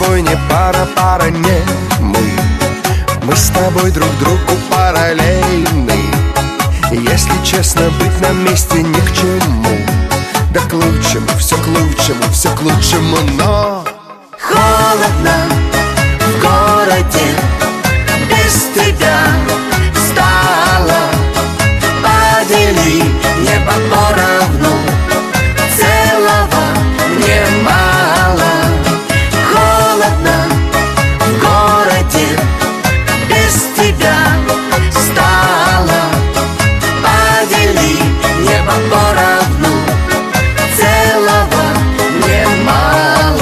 тобой не пара, пара не мы с тобой друг другу параллельны. Если честно, быть на месте ни к чему. Да к лучшему, все к лучшему, все к лучшему. Но холодно в городе без тебя стало. Подели небо поровну, целого мне мало. Холодно в городе без тебя стало. Подели небо поровну, целого мне мало.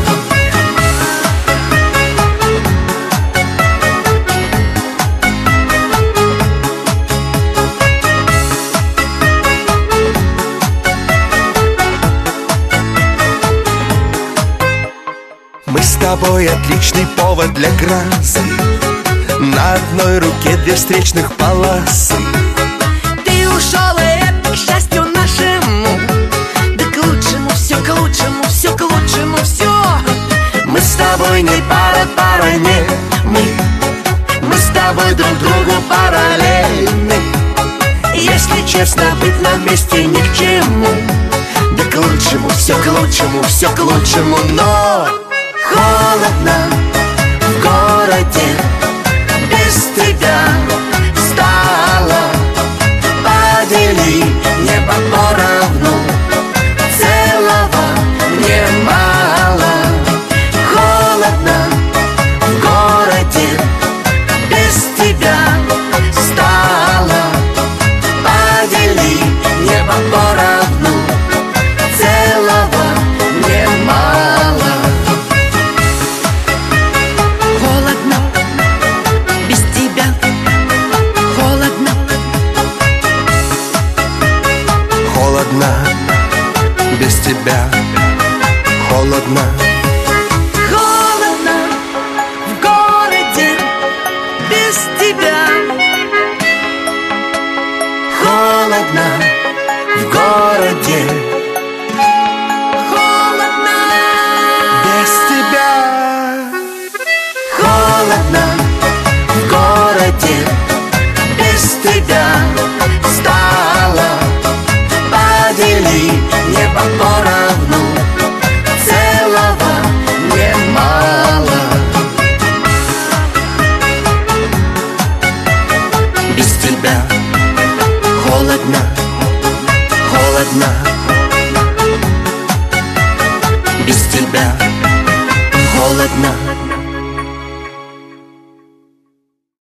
мы с тобой отличный повод для грозы. На одной руке две встречных полосы. Ты ушел, и это к счастью нашему. Да к лучшему, все к лучшему, все к лучшему, все. Мы с тобой не пара, пара не мы с тобой друг другу параллельны. Если честно, быть на месте ни к чему. Да к лучшему, все к лучшему, все к лучшему. Но холодно в городе без тебя стало. Подели небо поровну, целого мне мало. Холодно в городе без тебя стало. Подели небо поровну, целого мне мало. Холодно без тебя, холодно. холодно без тебя, холодно. Холодно в городе без тебя. Холодно в городе Холодно без тебя. холодно в городе без тебя стало. Подели небо поровну, целого мне мало. Без тебя холодно, холодно. Без тебя холодно.